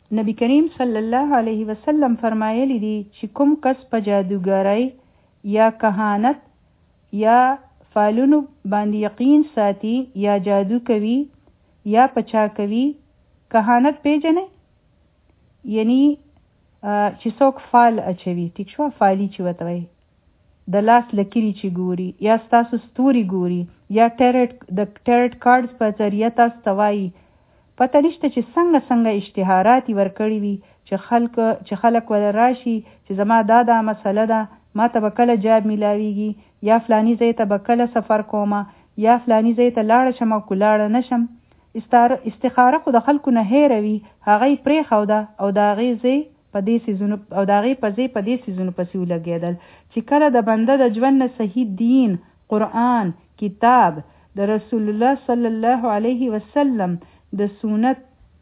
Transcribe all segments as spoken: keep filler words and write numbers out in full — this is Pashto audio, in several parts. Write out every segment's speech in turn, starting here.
نبی کریم صلی الله علیه وسلم فرمایلی دي چې کوم کس په جادوګرۍ یا کهانت یا فالونو باندې یقین ساتي یا جادو کوي یا پچا کوي. کهانت پیژنې یعنی چې څوک فال اچوي، ټیک شو، فالی چې وته وي د لاس لکیری چې ګوري یا ستاسو ستوري ګوري یا ټیرټ د ټیرټ کارډز په ذریعه تاسو توایي. پته نشته چې څنګه څنګه اشتهارات ورکړي وي چې خلک چې خلک ول راشي چې زما دا دا مسله ده، ما ته به کله جاب میلاویږي یا فلانی ځای ته به کله سفر کومه یا فلانی ځای ته لاړه شم او که لاړه نشم. استخاره خو د خلکو نه هیروي، هغه یې پرېښوده او د هغې ځای په دې سیزونو او د هغې په ځای په دې سیزونو پسې ولګېدل چې کله د بنده د ژوند نه صحیح دین، قرآن، کتاب، د رسول الله صلی الله علیه وسلم د سنت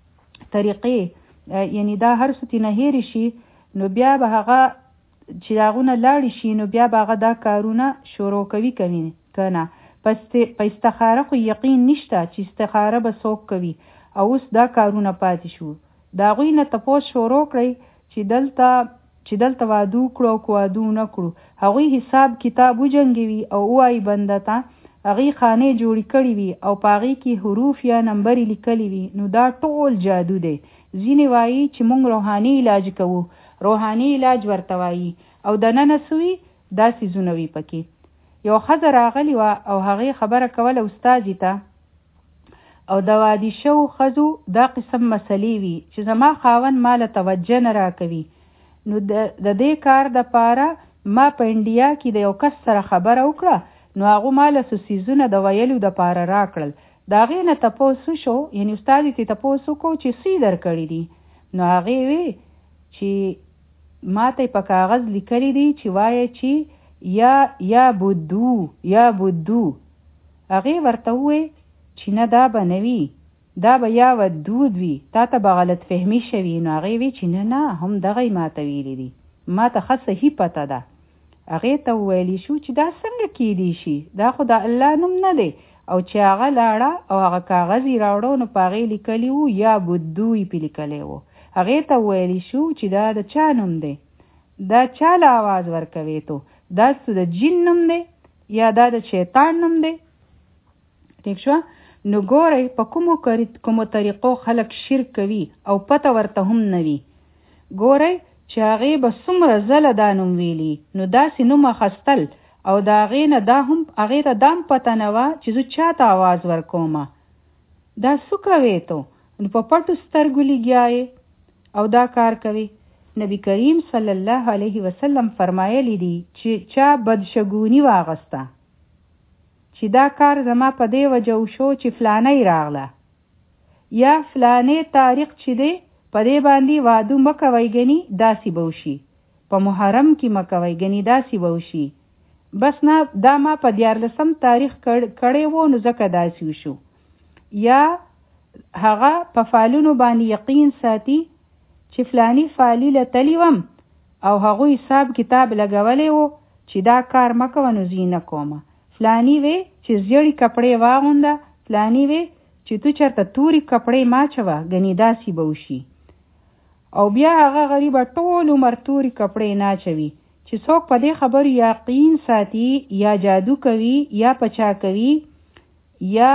طریقې یعنی دا هر څه ترې نه هېرې شي، نو بیا به هغه چې هغونه لاړې شي نو بیا به هغه دا کارونه شروع کوي کوي که نه. په استخاره خو یقین نشته چې استخاره به څوک کوي او اوس دا کارونه پاتې شو. د هغوی نه تپوس شروع کړئ چې دلته چې دلته واده وکړو او که واده ونه کړو، هغوی حساب کتاب وجنګوي او ووایي بنده ته هغې خانې جوړې کړې وي او په هغې کې حروف یا نمبرې لیکلي وي، نو دا ټول جادو دی. ځینې وایي چې موږ روحاني علاج کوو، روحاني علاج ورته وایي او دننه سوي دا څیزونه وي پکې. یو ښځه راغلې وه او هغې خبره کوله استازي ته او د وادي شوو ښځو دا قسم مسلې وي چې زما خاوند ما له توجه نه راکوي، نو د دې کار دپاره ما په انډیا کې د یو کس سره خبره وکړه، نو هغو ما له څو څیزونه د ویلو دپاره راکړل. د هغې نه تپوس وشو، یعنې استازي ترې تپوس وکړو چې څه یې درکړي دي، نو هغې وی چې ما ته په کاغذ لیکلی دي چې وایه چې یا یا بودو یا بودو. هغې ورته ووی چې نه دا به نه وي، دا به یا ودود وي، تا ته به غلط فهمي شوي. نو هغې وی چې نه نه هم دغه یې ما ته ویلي دي، ما ته ښه صحیح پته ده. هغې ته وویلی شو چې دا څنګه کیدی شي، دا خو د الله نوم نه دی. او چې هغه لاړه او هغه کاغذ یې راوړو نو په هغې لیکلي وو یا بودو یې پې لیکلی وو. هغې ته وویلی شو چې دا د چا نوم دی، دا چا له آواز ورکوي تو، دا څه د جن نوم دی یا دا د شیطان نوم دی. ټیک شوه. نو ګورئ په کومو کومو طریقو خلک شرک کوي او پته ورته هم نه وي. ګورئ چې هغې به څومره ځله دا نوم ویلي، نو داسې نوم اخیستل او د هغې نه دا هم هغې ته دا هم پته نه وه چې زه چا ته آواز ورکومه. دا څه کوې تو؟ نو په پټو سترګو لګیا او دا کار کوي. نبی کریم صلی الله علیه وسلم فرمایلی دی چې چا بدشګونی واغسته چې دا کار زما په دې وجه وشو چې فلانی راغله یا فلانی تاریخ چې دی په دې باندې واده مه کوئ ګني داسې به وشي، په محرم کې مه کوئ ګني داسې به وشي. بس نه دا ما په دیارلسم تاریخ کړی وو نو ځکه داسې وشو. یا هغه په فالونو باندې یقین ساتي چې فلانی فالی له تلی وم او هغوی حساب کتاب لګولی وو چې دا کار مه کوه نو زه نه کومه. فلانی وی چې زیړې کپړې واغونده، فلانی وی چې تو چېرته تورې کپړې ماچوه ګنې داسې به وشي. او بیا هغه غریبه ټول عمر تورې کپړې ناچوي چې څوک په دې خبرو یقین ساتي یا جادو کوي یا پچا کوي یا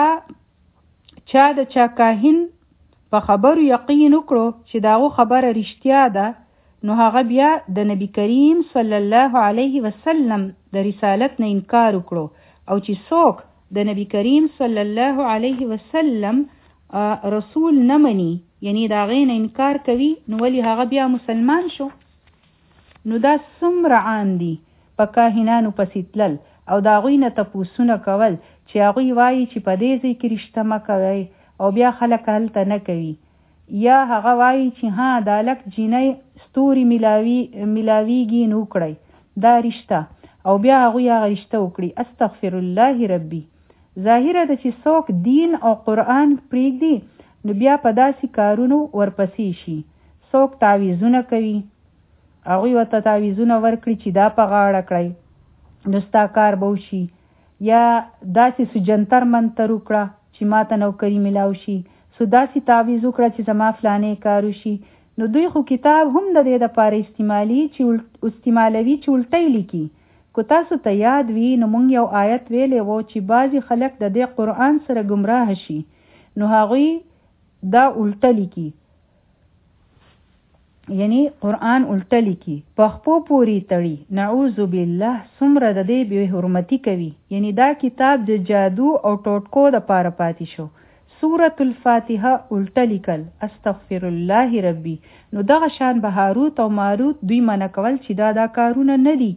چا د چا کاهن په خبرو یقین وکړو چې داغو خبره رښتیا ده، نو هغه بیا د نبی کریم صلی الله علیه وسلم د رسالت نه انکار وکړو. او چې څوک د نبی کریم صلی الله علیه وسلم رسول نه مني، یعنی د هغې نه انکار کوي، نو ولې هغه بیا مسلمان شو؟ نو دا څومره عام دي په کاهنانو پسې تلل او د هغوی نه تپوسونه کول چې هغوی وایي چې په دې ځای کې رشته مه کوئ او بیا خلک هلته نه کوي. یا هغه وایي چې ها دا لک جینۍ ستوري ملاوي ملاویږي نو کړئ دا رشته، او بیا هغوی هغه رشته وکړي. استغفر الله ربي. ظاهره ده چې څوک دین او قرآن پرېږدي نو بیا په داسې کارونو ورپسې شي. څوک تعویذونه کوي، هغوی ورته تعویذونه ورکړي چې دا په غاړه کړئ نو ستا کار به وشي. یا داسې سو جنتر منتر وکړه چې ما ته نوکري ملاو شي، سو داسې تعویذ وکړه چې زما فلانې کار وشي. نو دوی خو کتاب هم د دې دپاره استعمالي چې استعمالوي چې الټی لیکي. کو تاسو ته یاد وي نو موږ یو آیت ویلی و چې بعضې خلک د دې قرآن سره ګمراه شي نو هغوی دا الټه لیکي، یعنی قرآن الټه لیکي، پخپو پورې تړي. نعوذ بالله څومره د دې بې حرمتي کوي. یعنی دا کتاب د جادو او ټوټکو دپاره پاتې شو. سورة الفاتحه الټه لیکل، استغفر الله ربي. نو دغه شان به هاروت او ماروت دوی منع کول چې دا دا کارونه نه دي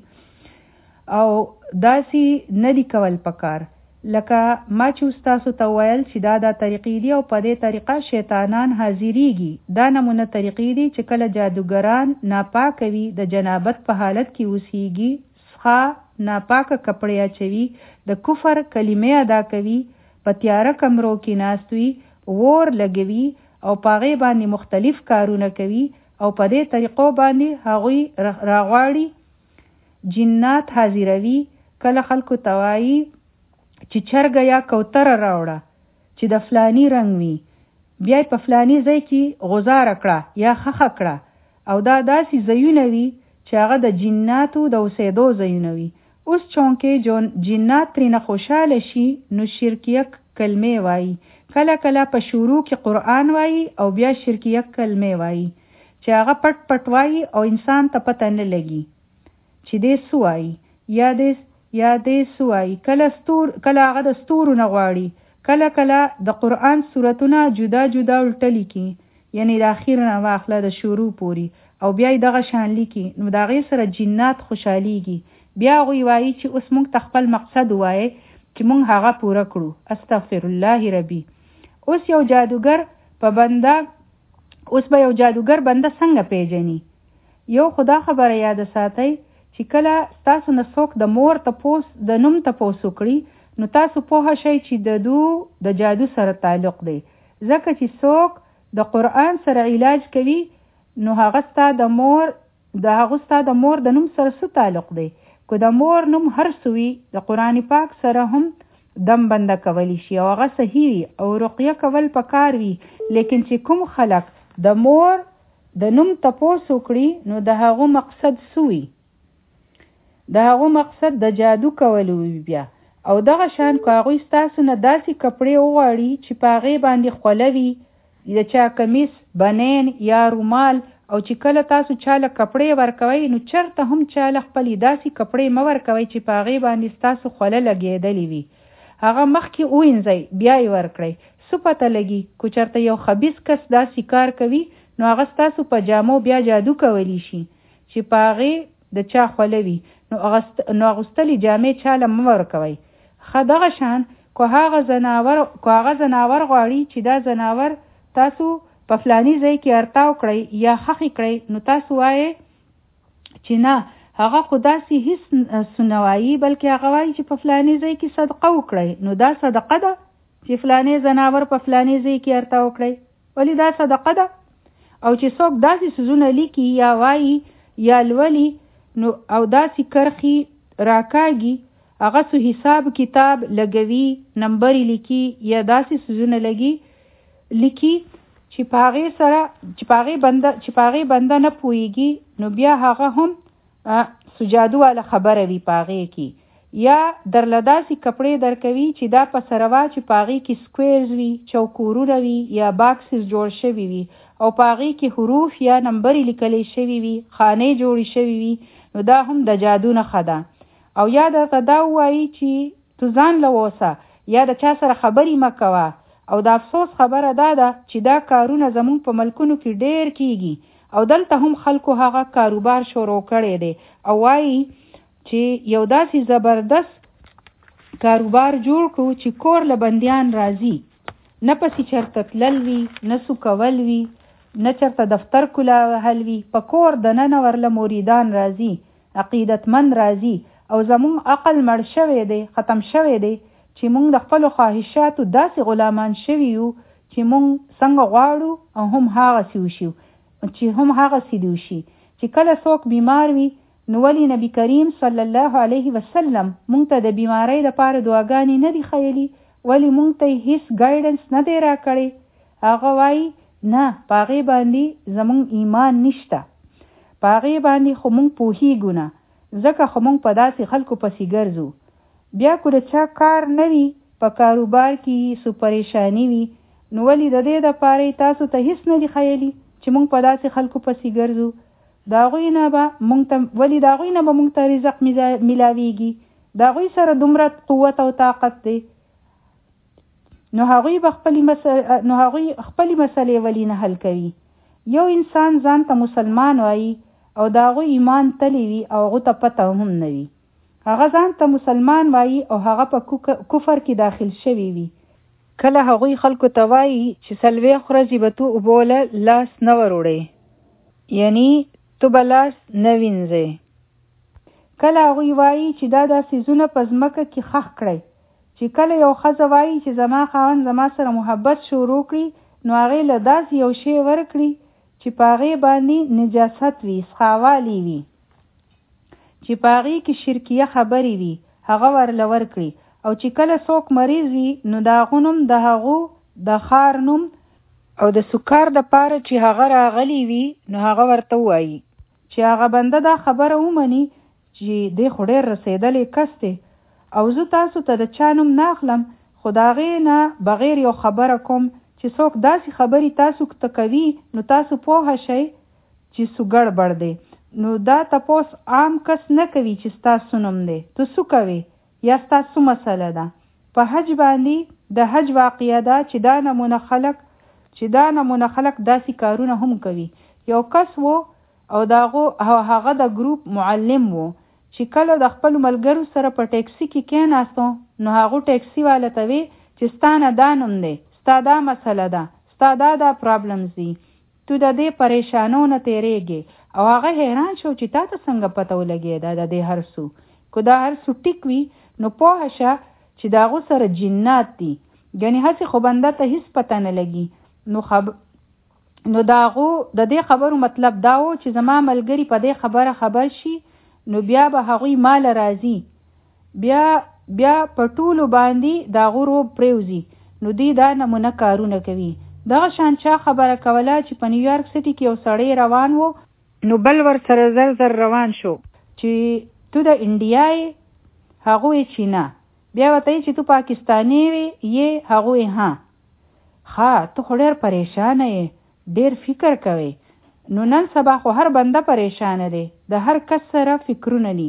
او داسې نه دي کول پکار. لکه ما چې استاسو ته ویل چې دا دا طریقې دي او په دې طریقه شیطانان حاضریږي. دا نمونه طریقې دي چې کله جادوګران ناپاکه وي، د جنابت په حالت کې اوسیږي، څخه ناپاکه کپړې اچوي، د کفر کلمې ادا کوي، په تیاره کمرو کې ناست وي، اور لګوي او په هغې باندې مختلف کارونه کوي او په دې طریقو باندې هغوی راغواړي جنات حاضروي. کله خلکو ته وایي چې چرګه یا کوتره راوړه چې د فلانی رنګ وي، بیا په فلانی ځای کې غزاره کړه یا خخه کړه، او دا داسې ځایونه وي چې هغه د جناتو د اوسېدو ځایونه وي. اوس چونکې جنات ترېنه خوشحاله شي نو شرکیه کلمې وایي. کله کله په شروع کې قرآن وایي او بیا شرکیه کلمې وایي چې هغه پټ پټ وایي او انسان ته پته نه لګي چې دې څه وایي یا دې یا دې څه وایي. کله ستور کله هغه د ستورو نه غواړي، کله کله د قرآن سورتونه جدا جدا الټه لیکي، یعنی د اخیر نه واخله د شروع پوري، او بیا یې دغه شان لیکي. نو د هغې سره جنات خوشحالیږي. بیا هغوی وایي چې اوس موږ ته خپل مقصد ووایي چې موږ هغه پوره کړو. استغفر الله ربي. اوس یو جادوګر په بنده اوس به یو جادوګر بنده څنګه پیژني؟ یو خدا خبره یاد ساتئ چې کله تاسو نه څوک د مور تپوس د نوم تپوس وکړي نو تاسو پوه شئ چې د دو د جادو سره تعلق دی. ځکه چې څوک د قرآن سره علاج کوي نو هغه ستا د مور د هغه ستا د مور د نوم سره څه تعلق دی؟ که د مور نوم هر سوي د قرآن پاک سره هم دم بنده کولی شي او هغه صحیح او رقیه کول پکار وي. لیکن چې کوم خلق د مور د نوم تپوس وکړي نو د هغه مقصد سوي، د هغه مقصد د جادو کول وي. بیا او دغه شان که هغوی ستاسو نه داسې کپړې وغواړي چې په هغې باندې خوله وي، د چا کمیس، بنین یا رومال، او چې کله تاسو چاله کپړې ورکوئ نو چرته هم چاله خپلې داسې کپړې مه ورکوئ چې په هغې باندې ستاسو خوله لګېدلې وي. هغه مخکې ووینځئ بیا یې ورکړئ. څه پته لګي که چېرته یو خبیث کس داسې کار کوي نو هغه ستاسو په جامو بیا جادو کولی شي چې په هغې د چا خوله وي، نو اغوستلې جامې چاله مه ورکوئ. ښه دغه شان که هغه زناور که هغه زناور غواړي چې دا زناور تاسو په فلانی ځای کې ارتاو کړئ یا خخې کړئ نو تاسو وایئ چې نه هغه خو داسې هیڅ څه وایي، بلکې هغه وایي چې په فلانی ځای کې صدقه وکړئ. نو دا صدقه ده چې فلانی زناور په فلانی ځای کې ارتاو کړئ، ولې دا صدقه ده. او چې څوک داسې څیزونه لیکي یا وایي یا لولي نو او داسې کرښې راکاږي، هغه څو حساب کتاب لګوي، نمبرې لیکي یا داسې څیزونه لګي لیکي چې په هغې سره چې په هغې بنده چې په هغې بنده نه پوهېږي، نو بیا هغه هم سجادو والا خبره وي په هغې کې. یا درله داسې کپړې درکوي چې دا په سره وا چې په هغې کې سکویرز وي، چوکورونه وي یا باکسز جوړ شوي وي او په هغې کې حروف یا نمبرې لیکلی شوي وي، خانې جوړې شوي وي، نو دا هم د جادو نښه ده. او یا درته دا ووایي چې تو ځان له اوسه یا د چا سره خبرې مه کوه. او د افسوس خبره دا ده چې دا کارونه زمونږ په ملکونو کې ډېر کیږي او دلته هم خلکو هغه کاروبار شروع کړی دی او وایي چې یو داسې زبردست کاروبار جوړ کړو چې کور له بندیان راځي، نه پسې چرته تلل وي، نه سو کول وي، نه چرته دفتر کولا وهل وي، په کور دننه ورله مریدان راځي، عقیدتمند راځي. او زمونږ عقل مړ شوی دی، ختم شوی دی چې مونږ د خپلو خواهشاتو داسې غلامان شوي یو چې مونږ څنګه غواړو او هم هغسې وشو چې هم هغسې دې وشي. چې کله څوک بیمار وي نو ولې نبي کریم صلی الله علیه وسلم مونږ ته د بیمارۍ دپاره دعاګانې نه دي ښیلي؟ ولې مونږ ته هیڅ ګایډنس نه دی راکړی؟ هغه وایي نه پاغي باندې زمونږ ایمان نشته، پاغي باندې خو مونږ پوهیږو نه، ځکه خو مونږ په داسې خلکو پسې ګرځو. بیا که د چا کار نه وي، په کاروبار کې سو پریشانی وي، نو ولې د دې دپاره تاسو ته هیڅ نه دي ښیلي چې مونږ په داسې خلکو پسې ګرځو؟ د هغوی نه به مونږ ته ولې د هغوی نه به مونږ ته رزق میلاویږي؟ د هغوی سره دومره قوت او طاقت دی، نو هغوی به خپلې مسلې نو هغوی خپلې مسلې ولې نه حل کوي؟ یو انسان ځان ته مسلمان وایي او د هغوی ایمان تلی وي او هغو ته پته هم نه وي، هغه ځان ته مسلمان وایي او هغه په کفر کې داخل شوی وي. کله هغوی خلکو ته وایي چې څلوېښت ورځې به تو اوبو له لاس نه وروړې، یعنی تو به لاس نه وینځې. کله هغوی وایي چې دا دا څیزونه په ځمکه کې ښخ کړئ، چې کله یو ښځه وایي چې زما خاوند زما سره محبت شروع کړي، نو هغې له داسې یو شی ورکړي چې په هغې باندې نجاست وي، سخاوالی وي، چې په هغې کې شرکیه خبرې وي، هغه ورله ورکړي. او چې کله څوک مریض وي، نو د هغو نوم د هغو د ښار نوم او د سکار دپاره چې هغه راغلی وي، نو هغه ورته ووایي چې هغه بنده دا خبره ومني چې دی خو ډېر رسېدلی کس دی، او زه تاسو ته د چا نوم نه اخلم، خو د هغې نه بغیر یو خبره کوم چې څوک داسې خبرې تاسو ته کوي، نو تاسو پوه شئ چې څه ګډوډ دی. نو دا تپوس عام کس نه کوي چې ستاسو نوم دی، ته څه کوې یا ستاسو مسله ده. په حج باندې د حج واقعه ده چې دا نمونه خلک چې دا نمونه خلک داسې کارونه هم کوي. یو کس و او داغو هغه د ګروپ معلم و چې کله د خپل ملګرو سره په ټیکسي کې کېناستو، نو هغو ټیکسي والا ته وی چې ستا نه دا نوم دی، ستا دا مسله ده، ستا دا دا پرابلمز دي، تو د دې پریشانو نه تیریږي. او هغه حیران شو چې تا ته څنګه پته ولګېده د دې هر څه؟ که دا هر څه ټیک وي، نو پوه شه چې د هغو سره جنات دي، یعنې هسې خو بنده ته هیڅ پته نه لګي. نو خب نو د هغو د دې خبرو مطلب دا و چې زما ملګري په دې خبره خبر شي، نو بیا به هغوی مال راځي، بیا بیا په ټولو باندې د هغو روب پریوزي. نو دوی دا نمونه کارونه کوي. دغه شان چا خبره کوله چې په نیویارک سټي کې یو سړی روان و، نو بل ور سره زر زر روان شو چې تو د انډیا یې؟ هغوی چې نه. بیا ورته یې چې تو پاکستانی یې؟ هغوی ها. ښه ته خو ډېر پریشانه یې، ډېر فکر کوې. نو نن سبا خو هر بنده پریشانه دی، د هر کس سره فکرونه دي.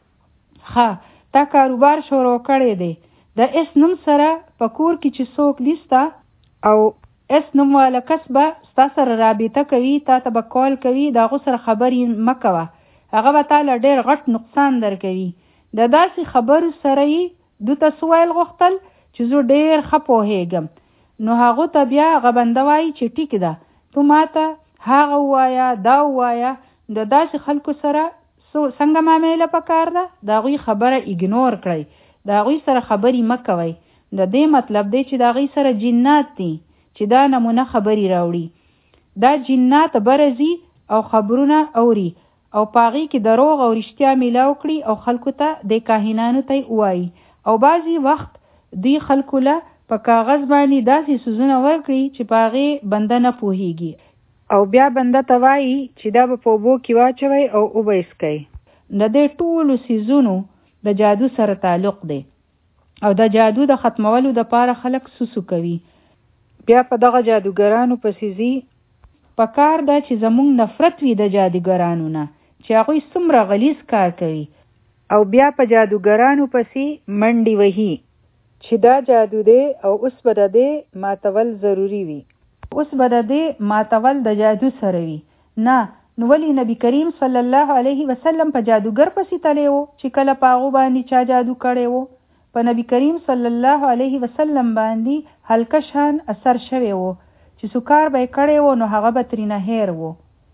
ښه تا کاروبار شروع کړی دی، د اس نوم سره په کور کې چې څوک لیسته او اس نوم والا کس به ستا سره رابطه کوي، تا ته به کال کوي، د هغو سره خبرې مه کوه، هغه به تا له ډېر غټ نقصان در کوي. د داسې خبرو سره یې دو ته څه ویل غوښتل چې زه ډېر ښه پوهېږم. نو هغو ته بیا هغه بنده وایي چې ټیک ده، تو ما ته هغه ووایه دا ووایه. د داسې خلکو سره څنګه معامله پکار ده؟ د هغوی خبره ایګنور کړئ، د هغوی سره خبرې مه کوئ. د دې مطلب دی چې د هغوی سره جنات دي چې دا نمونه خبرې راوړي. دا جنات برزي او خبرونه اوري او پاغي کې دروغ او رښتیا میلاو کړي او خلکو ته د کاهنانو ته وایي. او بعضی وخت دوی خلکو له په کاغذ باندې داسې سوزونه ورکړي چې پاغي بنده نه پوهیږي، او بیا بنده ته وایي چې دا به په اوبو کې واچوي او اوبه اسکئ. د دې ټولو څیزونو د جادو سره تعلق دی، او د جادو د ختمولو دپاره خلک سوسو کوي. بیا په دغه جادوګرانو پسې ځي. پکار ده چې زمونږ نفرت وي د جادوګرانو نه، چې هغوی څومره غلیظ کار کوي، او بیا په جادوګرانو پسې منډې وهي چې دا جادو دی او اوس به د دې ماتول ضروري وي، اوس به د دې ماتول د جادو سره وي. نه، نو ولې نبی کریم صلی الله علیه وسلم په جادوګر پسې تلی و چې کله په هغو باندې چا جادو کړی و؟ په نبی کریم صلی الله علیه وسلم باندې هلکه شان اثر شوی و چې سکار به یې کړی و، نو هغه به ترېنه هیر و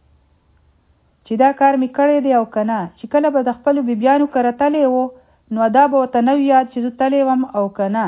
چې دا کار مې کړی دی او که نه. چې کله به د خپلو بیبیانو کره تلی و، نو دا به ورته نه یاد چې زه تلی وم او که نه.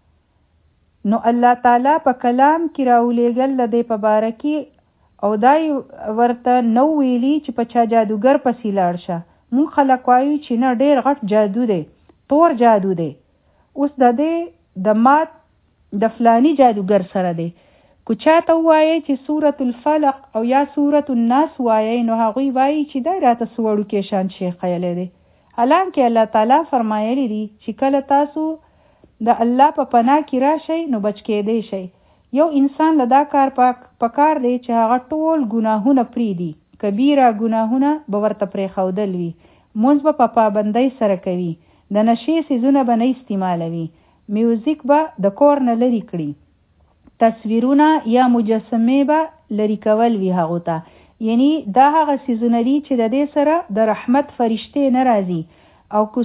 نو الله تعالی په کلام کې راولېږل د دې په باره کې، او دا ورته نو ویلي چې په چا جادوګر پسې لاړ شه. مونږ خلک وایو چې نه ډېر غټ جادو دی، تور جادو دی. اوس د دې د مات د فلانی جادوګر سره دی، کو چاته وایي چې سورة الفلق او یا سورة الناس وایي نو هغوی وایي چې دا راته سوړو کې شان شیخ خیلی دی. حالانکه الله تعالی فرمایلی دی چې کله تاسو د الله په پناه کې راشئ نو بچ کېدی شئ. یو انسان له دا کار پکار دی چې هغه ټول ګناهونه پرېږدي. کبیره ګناهونه به ورته پرېښودل وي. مونځ به په پابندۍ سره کوي. د نشې څیزونه به نه استعمالوي. میوزیک به د کور نه لرې کړي. تصویرونه یا مجسمې به لرې کول وي هغو ته. یعنی دا هغه څیزونه دي چې د دې سره د رحمت فرشتې نه راځي. او که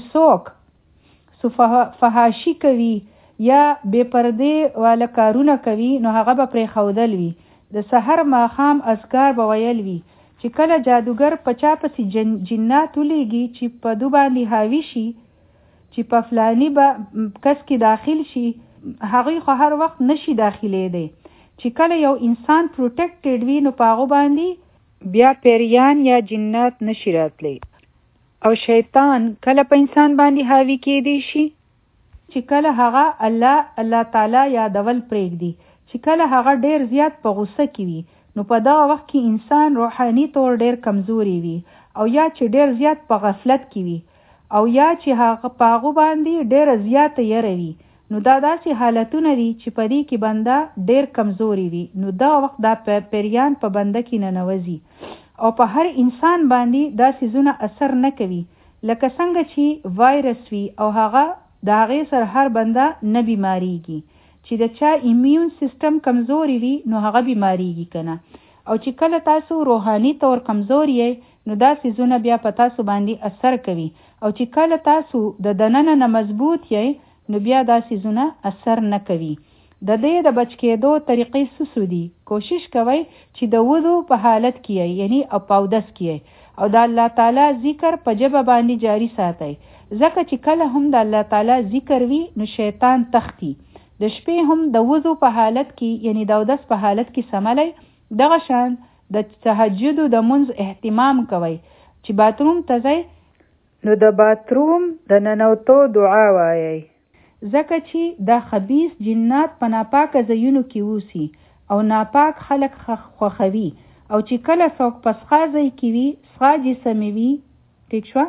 څوک فحاشي کوي یا بې پردې والا کارونه کوي نو هغه به پرېښودل وي. د سحر ماښام اذکار به ویل وي چې کله جادوګر په چا پسې جن جنات ولیږي چې په دو باندې حاوي شي چې په فلاني به کس کې داخل شي هغوی خو هر وخت نشي داخلېدی. چې کله یو انسان پروټیکټډ وي نو په هغو باندې بیا پیریان یا جنات نشي راتلی. او شیطان کله په انسان باندې حاوي کېدی شي چې کله هغه الله الله تعالی یادول پرېږدي. چې کله هغه ډیر زیات په غوسه کې وي نو په دغه وخت کې انسان روحاني طور ډیر کمزوري وي او یا چې ډیر زیات په غفلت کې وي او یا چې هغه په هغو باندې ډیره زیاته یره وي. نو دا داسې حالتونه دي چې په دې کې بنده ډیر کمزوري وي. نو دغه وخت دا پیریان په بنده کې ننوځي او په هر انسان باندې دا څیزونه اثر نه کوي. لکه څنګه چې وایرس وي او هغه د هغې سره هر بنده نه بیماریږي. چې د چا ایمیون سیستم کمزوري وي نو هغه بیماریږي کنه. او چې کله تاسو روحاني طور کمزوري یې نو دا څیزونه بیا په تاسو باندې اثر کوي. او چې کله تاسو د دننه نه مضبوط یې نو بیا دا څیزونه اثر نه کوي. د دې د بچ کېدو طریقې څه څه دي؟ کوشش کوئ چې د وضو په حالت کې یې یعنی په اودس کې یې او د الله تعالی ذکر په ژبه باندې جاری ساتئ. ځکه چې کله هم د الله تعالی ذکر وي نو شیطان تختی. د شپې هم د وضو په حالت کې یعنی د اودس په حالت کې سملی. دغه شان د تهجدو د منځ اهتمام کوئ. چې باتروم ته ځئ نو د باتروم د ننوتو دعا وایئ. ځکه چې دا خبیث جنات په ناپاکه ځایونو کې اوسي او ناپاک خلک خوښوي. او چې کله څوک په سخا ځای کې وي سخا جسمي وي ټیک شوه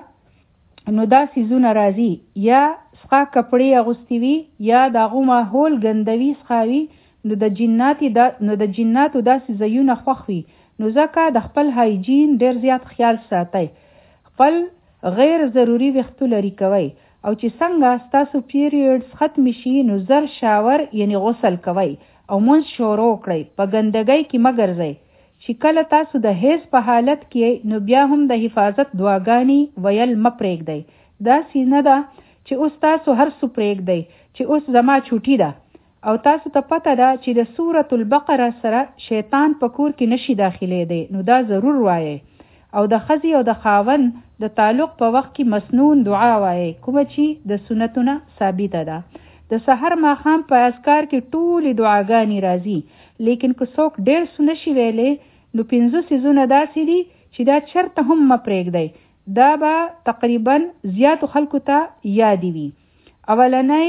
نو دا څیزونه راځي یا سخا کپړې اغوستي وي یا د هغو ماحول ګندوي سخا وي نو د جناتي دا نو د جناتو داسې ځایونه خوښ وي. نو ځکه د خپل هایجین ډیر زیات خیال ساتئ. خپل غیر ضروري وختو لرې کوئ. او چې څنګه ستاسو پیریډز ختم شي نو زر شاور یعنی غسل کوئ او منځ شروع کړئ. په ګندګۍ کې مه ګرځئ. چې کله تاسو د حیض په حالت کې نو بیا هم د حفاظت دعاګانې ویل مه پرېږدئ. داسې نه ده چې اوس تاسو هر څه پرېږدئ چې اوس زما چوټي ده او تاسو ته پته ده چې د سورة البقره سره شیطان په کور کې نشي داخلېدی. نو دا ضرور وایئ. او د ښځې او د خاوند د تعلق په وخت کې مسنون دعا وایئ کومه چې د سنتونه ثابته ده. د سحر ماښام په اذکار کې ټولې دعاګانې راځي. لیکن که څوک ډېر څه نشي ویلی نو پنځه څیزونه داسې دي چې دا چرته هم مه پرېږدئ. دا به تقریبا زیاتو خلکو ته یادې وي. اولنی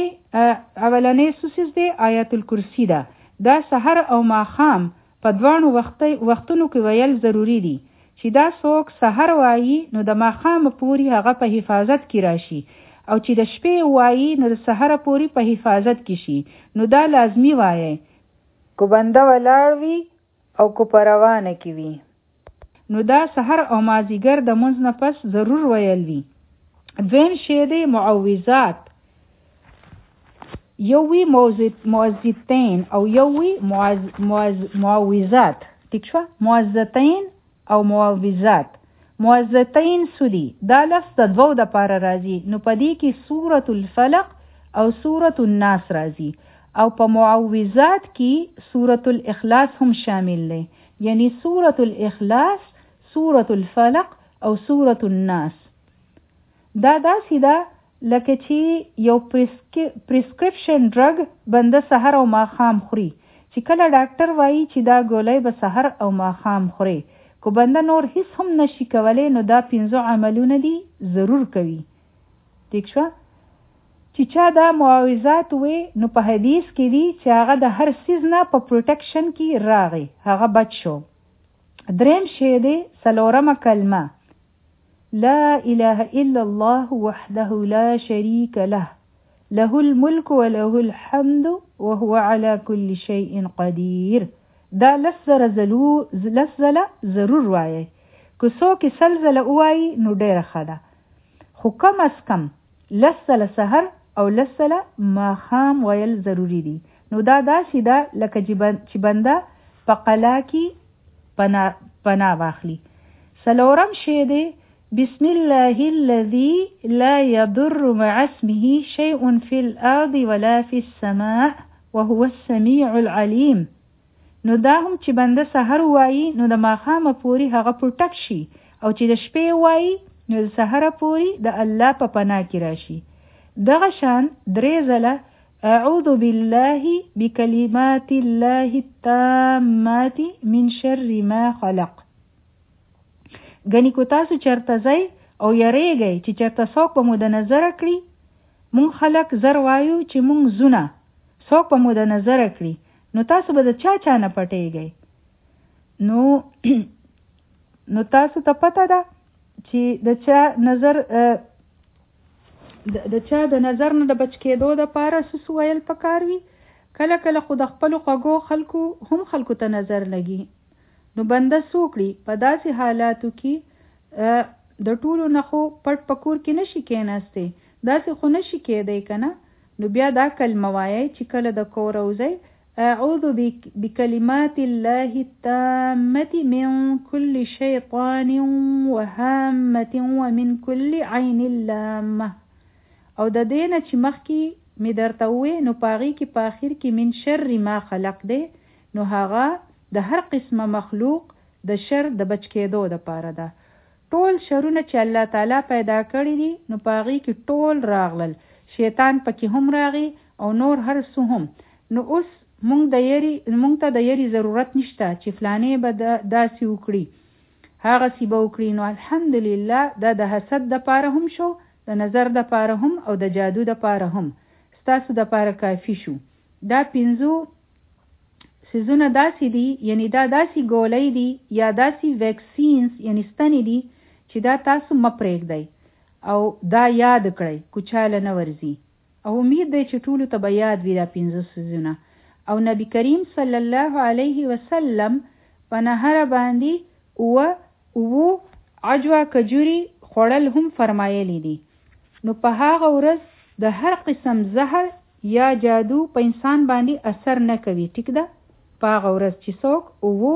اولنی څه دی آیت الکرسی ده. دا سحر او ماښام په دواړو وختونو کې ویل ضروري دي. چې دا څوک سحر وایي نو د ماښامه پورې هغه په حفاظت کې راشي او چې د شپې وایي نو د سحره پورې په حفاظت کې شي. نو دا لازمي وایي کو بنده ولاړ وي او کو په روانه کې وي. نو دا سحر او مازدیګر د منځ نه پس ضرور ویل وي. دویم شی دی معوذات. یو وی معوذتین او یو وی معوذات. ټیک شوه؟ معوذتین او معوذات. معوذتین سودی دا لفظ د دوو د پاره راځي. نو په دې کې سورة الفلق او سورة الناس راځي او په معوذات کې سورة الاخلاص هم شامل دی. یعنی سورة الاخلاص، سورة الفلق او سورة الناس. دا داسې ده لکه چې یو پریسکرپشن ډرګ بنده سحر او ماښام خوري. چې کله ډاکټر وایي چې دا ګولۍ به سحر او ماښام خوري، کو بنده نور هیڅ هم نشي کولی نو دا پنځه عملونه دي ضرور کوي. ٹھیک شو؟ چې چا دا معاوضات وې نو په حدیث کې دي چې هغه د هر سیز نه په پروټیکشن کې راغی، هغه بچ شو. دریم شی دی څلورمه کلمه، لا اله الا الله وحده لا شریک له له الملك وله الحمد وهو على كل شيء قدير. دا لسره زلو لسله ضرور وایي، که څوک سلزله وایي نو ډیره ښه ده، خو کم از کم لسله سحر او لسله ماښام ویل ضروری دي. نو دا داسې ده لکه چې بنده په قلا کې پناه پناه واخلي. څلورم شی دی بسم الله الذي لا يضر مع اسمه شيء في الأرض ولا في السماء وهو السميع العليم. نو دا هم چې بنده سحر وایي نو د ماښامه پورې هغه پروټک شي، او چې د شپې وایي نو د سحره پورې د الله په پناه کې راشي. دغه شان درې ځله اعوذ بالله بکلمات الله التامات من شر ما خلق. ګنې کو تاسو چرته ځئ او یریږئ چې چرته څوک به مو د نظره کړي، مونږ خلک زر وایو چې مونږ زونه څوک به مو د نظره کړي، نو تاسو به د چا چا نه پټېږئ. نو نو تاسو ته پته ده چې د چا نظر د چا د نظر نه د بچ کېدو دپاره څه څه ویل پکار وي. کله کله خو د خپلو خوږو خلکو هم خلکو ته نظر لګي، نو بنده څه وکړي په داسې حالاتو کې د ټولو نه خو پټ پکور کې نشي کېناستی، داسې خو نشي کېدی که نه. نو بیا دا کلمه وایئ چې کله د کور وځئ، اعوذ بکلمات الله التامة من كل شیطان وهامة ومن كل عین لامة. او د دې نه چې مخکې مې درته ووې نو په هغې کې په آخر کې من شر ما خلق دی، نو هغه د هر قسمه مخلوق د شر د بچ کېدو دپاره ده. ټول شرونه چې الله تعالی پیدا کړي دي نو په هغې کې ټول راغلل، شیطان پکې هم راغی او نور هر څه هم. نو اوس مونږ د یری مونږ ته د یری ضرورت نشته چې فلانې به داسې وکړي هغسې به وکړي. نو الحمدلله دا د حسد دپاره هم شو، د نظر دپاره هم او د جادو دپاره هم ستاسو دپاره کافي شو. دا پنځو سیزونه داسې دي، یعنی دا داسې ګولۍ دي یا داسې ویکسینز یعنی ستنې دي چې دا تاسو مه پرېږدئ او دا یاد کړئ کو چاله نه ورځي. او امید دی چې ټولو ته به یاد وي دا پنځه سیزونه. او نبی کریم صلی الله علیه وسلم په نهره باندې اوه اوو عجوه کجوري خوړل هم فرمایلی دي. نو په هغه ورځ د هر قسم زهر یا جادو په انسان باندې اثر نه کوي، ټیک ده. په هغه ورځ چې څوک اوو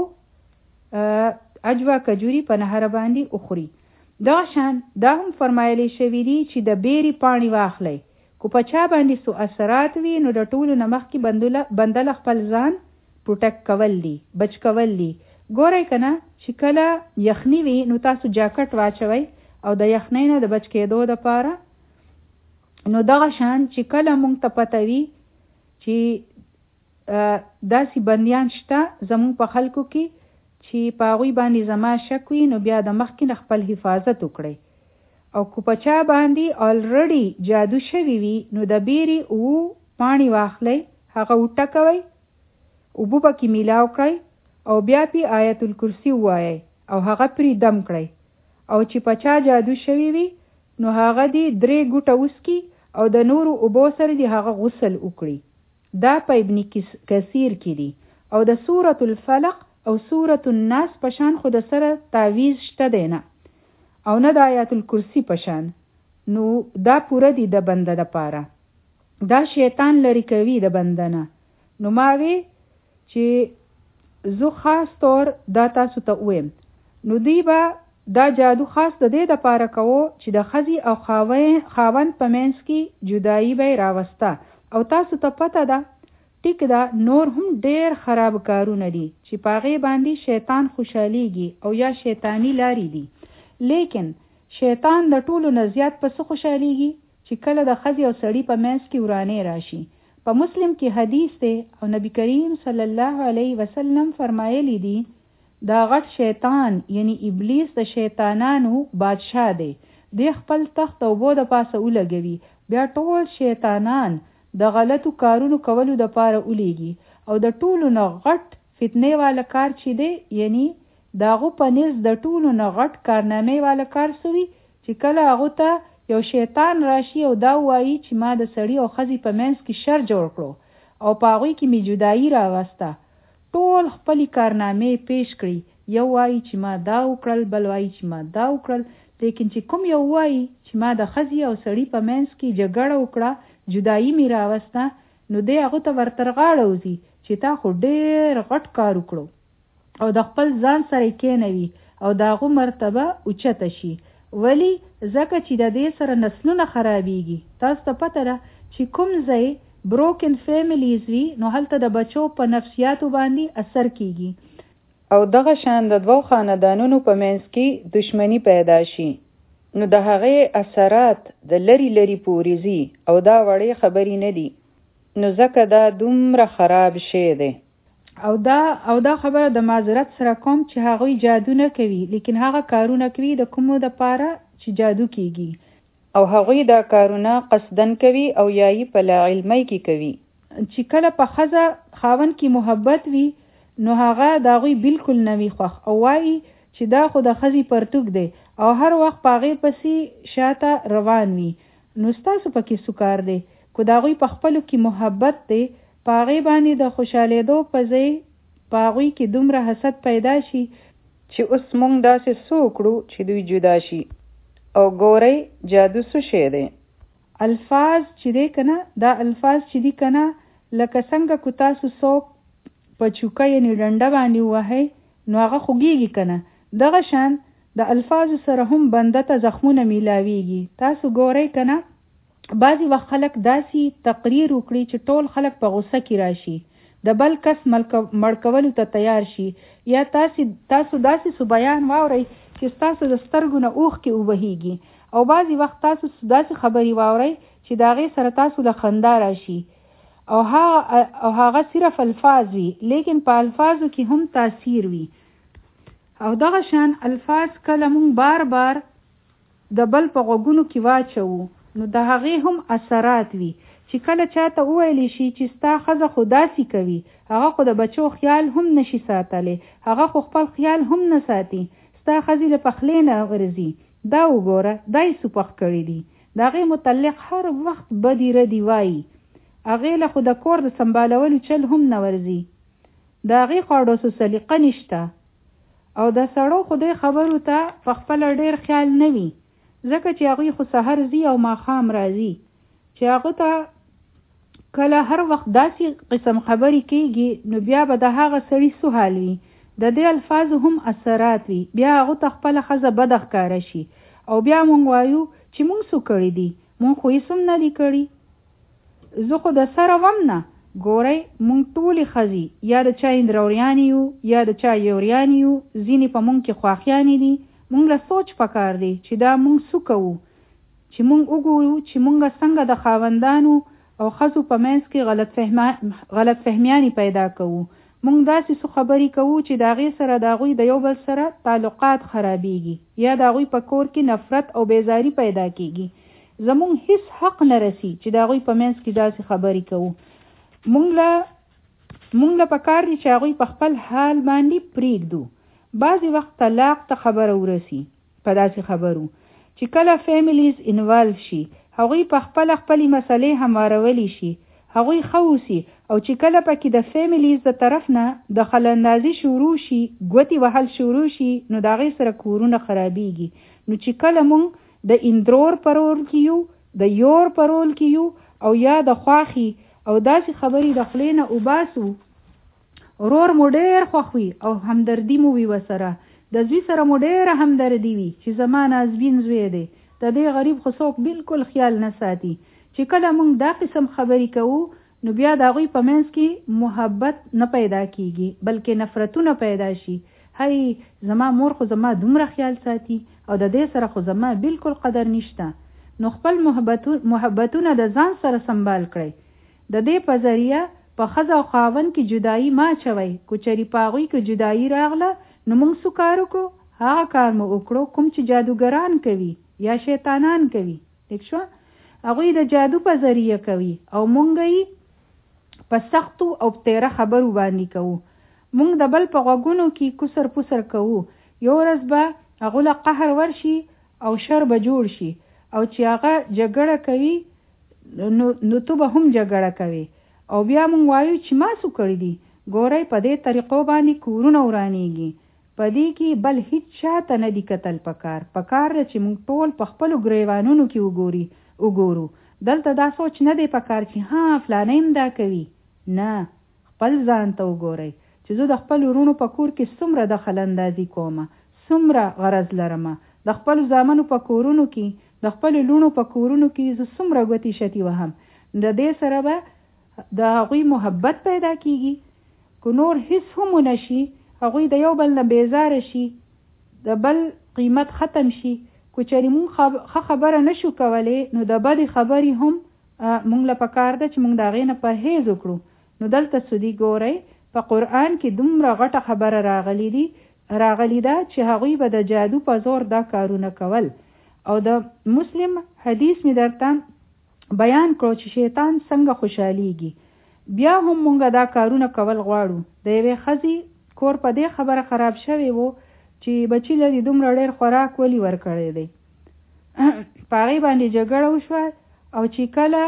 عجوه کجوري په نهره باندې اخوري. دغه شان دا هم فرمایلی شوي دي چې د بیرې پاڼې واخلئ، کو په چا باندې سو اثرات وي نو د ټولو نه مخکې بندله خپل ځان پروټیکټ کول دي، بچ کول دي. ګورئ که نه چې کله یخني وي نو تاسو جاکټ واچوئ او د یخنۍ نه د بچ کېدو دپاره. نو دغه شان چې کله مونږ ته پته وي چې داسې بندیان شته زمونږ په خلکو کې چې په هغوی باندې زما شک وي، نو بیا د مخکې نه خپل حفاظت وکړئ. او که په چا باندې آلریډي جادو شوي وي نو د بیرې اوو پاڼې واخلئ، هغه وټکوئ، اوبو پکې میلاو کړئ او بیا پې آیت الکرسي ووایئ او هغه پرې دم کړئ. او چې په چا جادو شوي وي نو هغه دې درې ګوټه وسکي او د نورو اوبو سره دې هغه غسل وکړي. دا په ابن کثیر کې دي. او د سورة الفلق او سورة الناس پشان خو د سره تعویز شته دی نه، او نه د آیات الکرسی پشان. نو دا پوره دی د بنده دپاره، دا شیطان لري کوي د بنده نه. نو ما وی چې زه خاص طور دا تاسو ته ویم، نو دی به دا جادو خاص د دې دپاره کوو چې د ښځې او خاوند په منځ کې جدایي به یې راوسته. او تاسو ته پته ده ټیک ده، نور هم ډیر خراب کارونه دي چې په هغې باندې شیطان خوشحالیږي او یا شیطانی لارې دي. لیکن شیطان د ټولو نه زیات په څه خوشحالیږي چې کله د ښځې او سړي په منځ کې ورانې راشي. په مسلم کې حدیث دی او نبی کریم صلی الله علیه وسلم فرمایلی دي دا غټ شیطان یعنی ابلیس د شیطانانو بادشاه دی، دی خپل تخت او بو د پاسه ولګوي، بیا ټول شیطانان د غلطو کارونو کولو د پاره ولیږي او د ټولو نه غټ فتنې والا کار چې دی یعنی داغو په نس د ټولو نه غټ کارنامې والا کار سوي چې کله هغه ته یو شیطان راشي او دا وایي چې ما د سړي او ښځې په منځ کې شر جوړ کړو او په هغوی کې مې جدایي راوسته. ټول خپلې کارنامې پیش کړي، یو وایي چې ما دا وکړل، بل وایي چې ما دا وکړل، لیکن چې کوم یو وایي چې ما د ښځې او سړي په منځ کې جګړه وکړه، جدایي مې راوسته، نو دی هغه ته ورتر غاړه وځي چې تا خو ډېر غټ کار وکړو او د خپل ځان سره یې کېنوي او د هغو مرتبه اوچته شي. ولی ځکه چې د دې سره نسلونه خرابېږي. تاسو ته پته ده چې کوم ځای بروکن فیملیز وي نو هلته د بچو په نفسیاتو باندې اثر کیږي او دغه شان د دوو خاندانونو په منځ کې دشمنی پیدا شي، نو د هغې اثرات د لری لری پورې ځي او دا وړې خبرې نه دي، نو ځکه دا دومره خراب شی دی. او دا او دا خبره د معذرت سره کوم چې هغوی جادو نه کوي، لیکن هغه کارونه کوي د کومو د پاره چې جادو کیږي او هغوی دا کارونه قصدن کوي او یایي په لا علمۍ کې کوي. چې کله په ښځه خاوند کې محبت وي نو هغه د هغوی بالکل نه وي خوښ او وایي چې دا خو د ښځې پرتوګ دی او هر وخت په هغې پسې شاته روان وي. نو ستاسو پکې څه کار دی؟ که د هغوی په خپلو کې محبت دی، په هغې باندې د خوشحالېدو په ځای په هغوی کې دومره حسد پیدا شي چې اوس مونږ داسې څه وکړو چې دوی جدا شي. او ګورئ جادو څه شی دی؟ الفاظ چې دی که نه، دا الفاظ چې دي که نه، لکه څنګه که تاسو څوک په چوکه یعنې ډنډه باندې ووهئ نو هغه خوږېږي که نه، دغه شان د الفاظو سره هم بنده ته زخمونه میلاویږي. تاسو ګورئ که نه، بعضې وخت خلک داسې تقریر وکړي چې ټول خلک په غوسه کې راشي، د بل کس مړ کولو ته تیار شي، یا تاسو تاسو داسې سو بیان واورئ چې ستاسو د سترګو نه اوښکې وبهیږي، او بعضې وخت تاسو داسې خبرې واورئ چې د هغې سره تاسو له خندا راشي، او هغه او هغه صرف الفاظ وي، لیکن په الفاظو کې هم تاثیر وي. او دغه شان الفاظ کله مونږ بار بار د بل په غوږونو کې واچوو نو د هغې هم اثرات وي. چې کله چاته وویلی شي چې ستا ښځه خو داسې کوي، هغه خو د بچو خیال هم نشي ساتلی، هغه خو خپل خیال هم نه ساتي، ستا ښځې له پخلې نه ورځي، دا وګوره دا یې سوپخ کړي دي، د هغې متعلق هر وخت بدي ردي وایي، هغې له خو د کور د سنبالولو چل هم نه ورځي، د هغې خو اډوسو سلیقه نشته، او د سړو خو دې خبرو ته په خپله ډېر خیال نه وي، ځکه چې هغوی خو سحر ځي او ماښام راځي، چې هغه ته کله هر وخت داسې قسم خبرې کېږي نو بیا به د هغه سړي څه حال وي؟ د دې الفاظو هم اثرات وي، بیا هغه ته خپله ښځه بده ښکاره شي او بیا مونږ وایو چې مونږ څه کړي دي، مونږ خو هېڅ هم نه دي کړي، زه خو د سره وم نه. ګورئ مونږ ټولې ښځې یا د چا اندروریانې یو یا د چا یوریانې یو، ځینې په مونږ کې خواښیانې دي، مونږ له سوچ پکار دی چې دا مونږ څه کوو، چې مونږ وګورو چې مونږ څنګه د خاوندانو او ښځو په منځ کې غلط فهما غلط فهمیانې پیدا کوو. مونږ داسې څه خبرې کوو چې د هغې سره د هغوی د یو بل سره تعلقات خرابېږي یا د هغوی په کور کې نفرت او بیزاري پیدا کېږي. زمونږ هیڅ حق نه رسي چې د هغوی په منځ کې داسې خبرې کوو. مونږ له مونږ له پکار دي چې هغوی په خپل حال باندې پرېږدو. بعضې وخت طلاق ته خبره ورسي په داسې خبرو چې کله فیملیز انوالو شي، هغوی په خپله خپلې مسلې هموارولی شي، هغوی ښه اوسي، او چې کله پکې د فیملیز د طرف نه د خلندازي شروع شي، ګوتې وهل شروع شي، نو د هغې سره کورونه خرابېږي. نو چې کله مونږ د اندرور په رول کې یو، د یور په رول کې یو، او یا د خواښي او داسې خبرې د خولې نه وباسو، ورور مو ډېر خوښ وي او همدردي مو وي ورسره، د زوی سره مو ډېره همدردي وي چې زما نازبین زوی دی، د دې غریب خو څوک بالکل خیال نه ساتي. چې کله مونږ دا قسم خبرې کوو نو بیا د هغوی په منځ کې محبت نه پیدا کیږي بلکې نفرتونه پیدا شي. هی زما مور خو زما دومره خیال ساتي او د دې سره خو زما بالکل قدر نشته. نو خپل محبتونه د ځان سره سنبال کړئ. د دې په ذریعه په ښځه او خاوند کې جدایي ما چوئ. که چېرې په هغوی کې جدایي راغله نو موږ څه کار وکړو؟ هغه کار مو وکړو کوم چې جادوګران کوي یا شیطانان کوي. ٹھیک شو؟ هغوی د جادو په ذریعه کوي او مونږ یې په سختو او تیره خبرو باندې کوو. مونږ د بل په غوږونو کې کسر پسر کوو. یو ورځ به هغو له قهر ورشي او شر به جوړ شي او چې هغه جګړه کوي نو, نو تو به هم جګړه کوي او بیا مونږ وایو چې ما څه کړي دي. ګورئ په دې طریقو باندې کورونه ورانېږي. په دې کې بل هیڅ چاته نه دي کتل پکار. پکار ده چې مونږ ټول په خپلو ګریوانونو کې وګوري وګورو. دلته دا سوچ نه دی پکار چې ها فلانه هم دا کوي. نه، خپل ځان ته وګورئ چې زه د خپل ورونو په کور کې څومره دخل اندازي کومه، څومره غرض لرمه. د خپل زامنو په کورونو کې، د خپل لونو په کورونو کې زه څومره ګوتې شتي وهم. د دې سره به د هغوی محبت پیدا کیږي. که نور هیڅ هم ونشي، هغوی د یو بل نه بیزاره شي، د بل قیمت ختم شي. که چېرې مونږ ښه خبره نشو کولی نو د بدې خبرې هم مونږ له پکار ده چې مونږ د هغې نه پرهیز وکړو. نو دلته سودي ګورئ په قرآن کې دومره غټه خبره راغلی دي راغلی ده چې هغوی به د جادو په زور دا کارونه کول. او د مسلم حدیث مې درته بیان کړو چې شیطان څنګه خوشحالیږي. بیا هم مونږ دا کارونه کول غواړو. د یوې ښځې کور په دې خبره خراب شوی وو چې بچی لري دومره ډېر خوراک ولې ورکړی دی. په هغې باندې جګړه وشوه او چې کله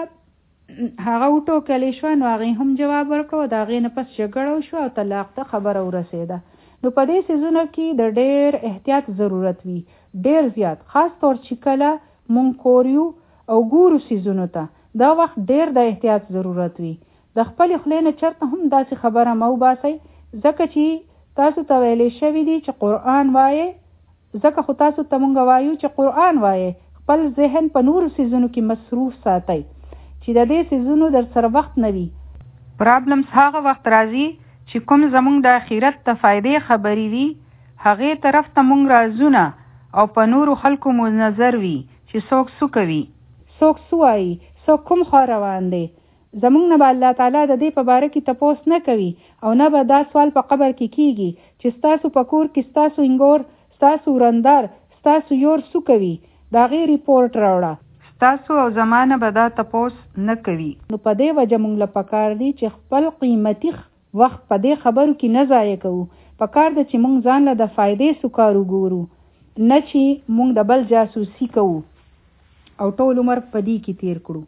هغه وټوکلی شوه نو هغې هم جواب ورکړو. د هغې نه پس جګړه وشوه او طلاق ته خبره ورسېده. نو په دې څیزونو کې د ډېر احتیاط ضرورت وي، ډېر زیات. خاص طور چې کله مونږ کور یو او ګورو څیزونو ته، دا وخت ډېر د احتیاط ضرورت وي. د خپلې خولې نه چېرته هم داسې خبره مه وباسئ، ځکه چې تاسو ته ویلی شوي دي چې قرآن وایې. ځکه خو تاسو ته مونږ وایو چې قرآن وایې. خپل ذهن په نورو څیزونو کې مصروف ساتئ چې د دې څیزونو در سره وخت نه وي. پرابلمز هغه وخت راځي چې کوم زمونږ د آخرت د فایدې خبرې وي، هغې طرف ته مونږ رازونه او په نورو خلکو مو نظر وي چې څوک څه کوي، څوک څه وایي، څوک کوم خوا روان دی. زمونږ نه به الله تعالی د دې په باره کې تپوس نه کوي او نه به دا سوال په قبر کې کیږي چې ستاسو په کور کې ستاسو انګور، ستاسو ورندار، ستاسو یور څه کوي. د هغې ریپورټ راوړه. ستاسو او زمانه به دا تپوس نه کوي. نو په دې وجه مونږ له پکار دي چې خپل قیمتي وخت په دې خبرو کې نه ضایع کوو. پکار ده چې مونږ ځان له د فایدې څه کار وګورو، نه چې مونږ د بل جاسوسي کوو او ټول عمر په دې کې تیر کړو.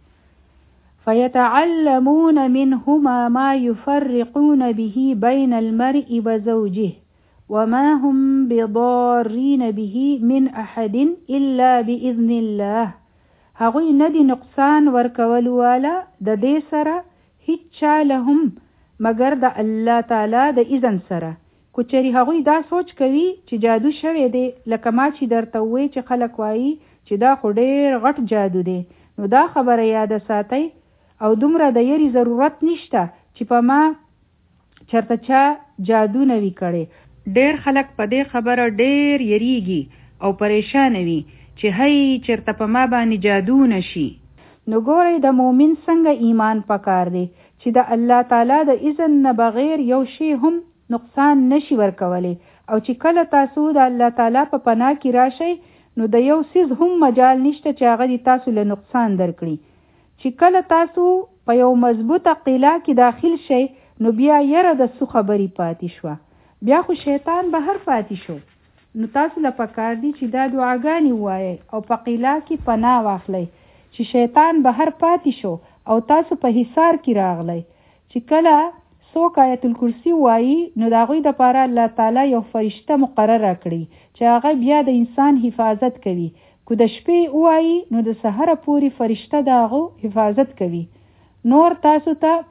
فَيَتَعَلَّمُونَ مِنْهُمَا مَا يُفَرِّقُونَ بِهِ بَيْنَ الْمَرْءِ وَزَوْجِهِ وَمَا هُمْ بِضَارِّينَ بِهِ مِنْ أَحَدٍ إِلَّا بِإِذْنِ اللَّهِ. هغوی نه دي نقصان ورکولو والا د دې سره هیڅ چا له هم مګر د الله تعالی د اذن سره. که چېرې هغوی دا سوچ کوي چې جادو شوی دی، لکه ما چې درته ووایي چې خلک وایي چې دا خو ډېر غټ جادو دی، نو دا خبره یاده ساتئ او دومره د یری ضرورت نشته چې په ما چرته چا جادو نه وي کړی. ډېر خلک په دې خبره ډېر یریږي او پریشان وي چې هی چرته په ما باندې جادو نشي. نو ګورئ د مؤمن څنګه ایمان پکار دی چې د الله تعالی د اذن نه بغیر یو شی هم نقصان نشي ورکولی. او چې کله تاسو د الله تعالی په پناه کې راشئ نو د یو څیز هم مجال نشته چې هغه د تاسو له نقصان درکړي. چې کله تاسو په یو مضبوطه قلعه کې داخل شئ نو بیا یره د څه خبرې پاتې شوه، بیا خو شیطان بهر پاتې شو. نو تاسو له پکار دي چې دا دعاګانې ووایئ او په قلعه کې پناه واخلئ چې شیطان بهر پاتې شو او تاسو په حصار کې راغلی. چې کله څوک آیت الکرسي وایي نو د هغوی دپاره الله تعالی یو فرشته مقرره کړي چې هغه بیا د انسان حفاظت کوي. که د شپې ووایي نو د سحره پورې فرشته د هغو حفاظت کوي. نور تاسو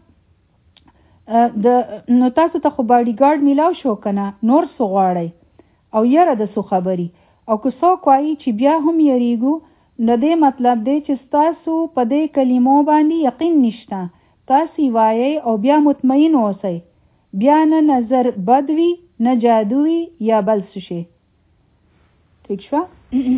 ته د نو تاسو ته خو باډي ګارډ میلاو شو که نه، نور څه غواړئ او یره د څه خبرې. او که څوک وایي چې بیا هم یریږو، د دې مطلب دی چې ستاسو په دې کلمو باندې یقین نشته. تاسو وایئ او بیا مطمئن اوسئ، بیا نه نظر بد وي، نه جادو وي یا بل څه شي. ٹھیک شوه؟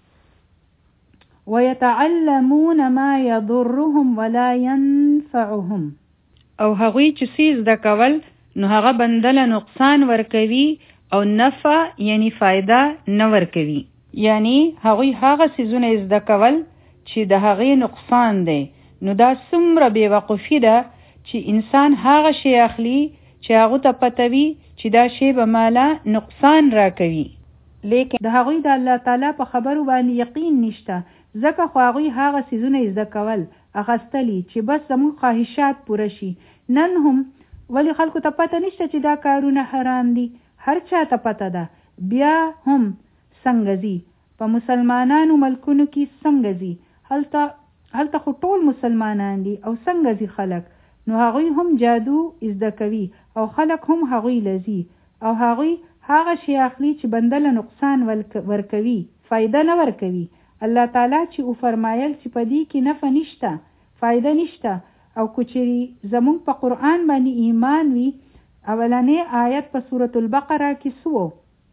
وَيَتَعَلَّمُونَ مَا يَضُرُّهُمْ وَلَا يَنْفَعُهُمْ. او هغوی چې څه زده کول نو هغه بندله نقصان ورکوي او نفع یعنی فایده نه ورکوي. یعنی هغوی هغه څیزونه زده کول چې د هغې نقصان دی، نو دا څومره بېوقفي ده چې انسان هغه شی اخلي چې هغه ته پته وي چې دا شی به مالا نقصان راکوي، لیکن د هغوی د الله تعالی په خبرو باندې یقین نشته، ځکه خو هغوی هغه څیزونه زده کول اخیستلي چې بس زموږ خواهشات پوره شي. نن هم ولی خلکو ته پته نشته چې دا کارونه حرام دي، هر چا ته پته ده، بیا هم څنګه ځي په مسلمانانو ملکونو کې څنګه ځي، هلته هلته خو ټول مسلمانان دي او څنګه ځي خلک، نو هغوی هم جادو زده کوي او خلک هم هغوی لذي او هغوی هغه شی اخلي چې بنده له نقصان ورکوي، فایده نه ورکوي. الله تعالی چې او فرمایل چې په دې کې نفع نشته، فایده نشته، او کچری زمون په قرآن باندې ایمان وي، اولنې آیت په سورة البقره کې سو